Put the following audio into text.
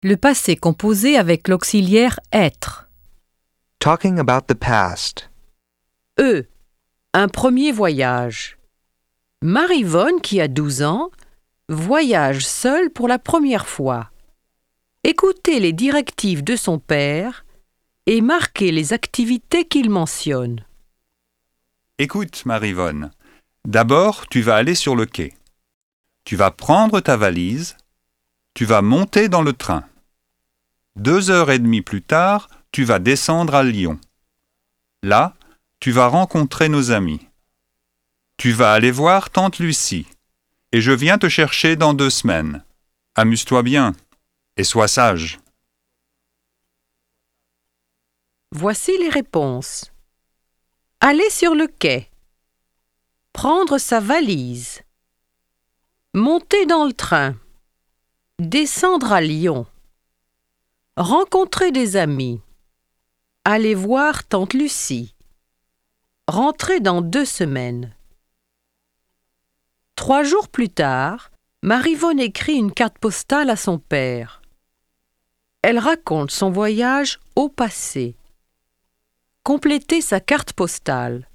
Le passé composé avec l'auxiliaire être. Talking about the past. Un premier voyage. Marie-Vonne, qui a 12 ans, voyage seule pour la première fois. Écoutez les directives de son père et marquez les activités qu'il mentionne. Écoute, Marie-Vonne, d'abord, tu vas aller sur le quai. Tu vas prendre ta valise. Tu vas monter dans le train. 2h30 plus tard, tu vas descendre à Lyon. Là, tu vas rencontrer nos amis. Tu vas aller voir tante Lucie. Et je viens te chercher dans 2 semaines. Amuse-toi bien et sois sage. Voici les réponses. Aller sur le quai. Prendre sa valise. Monter dans le train. Descendre à Lyon. Rencontrer des amis. Aller voir tante Lucie. Rentrer dans 2 semaines. 3 jours plus tard, Marie-Vonne écrit une carte postale à son père. Elle raconte son voyage au passé. Complétez sa carte postale.